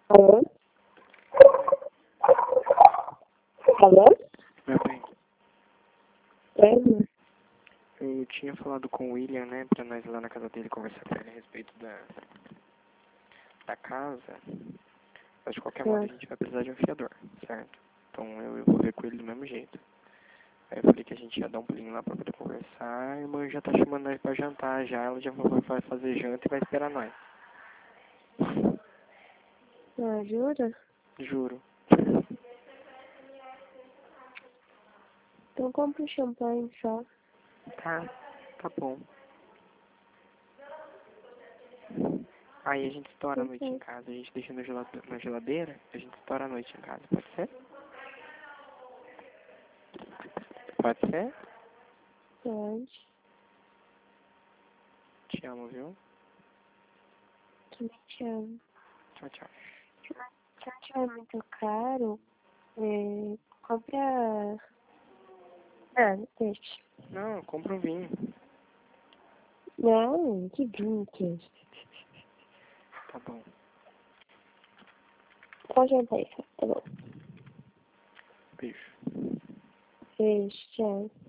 Alô? Alô? Meu bem, É, eu tinha falado com o William, né, pra nós ir lá na casa dele conversar com ele a respeito da casa. Mas de qualquer modo a gente vai precisar de um fiador, certo? Então eu vou ver com ele do mesmo jeito. Aí eu falei que a gente ia dar um pulinho lá pra poder conversar. A irmã já tá chamando nós pra jantar já. Ela já falou que vai fazer janta e vai esperar nós. jura? Juro. Então compra um champanhe só. Tá bom. Aí a gente estoura a noite em casa. A gente deixa na geladeira, a gente estoura a noite em casa. Pode ser? Pode ser? Pode. Te amo, viu? Também te amo. Tchau, tchau. Se não tiver muito caro, compra... deixa. Não, compra um vinho. Não, que vinho que é esse? Tá bom. Só champanhe, só. Tá bom. Beijo. Beijo, tchau.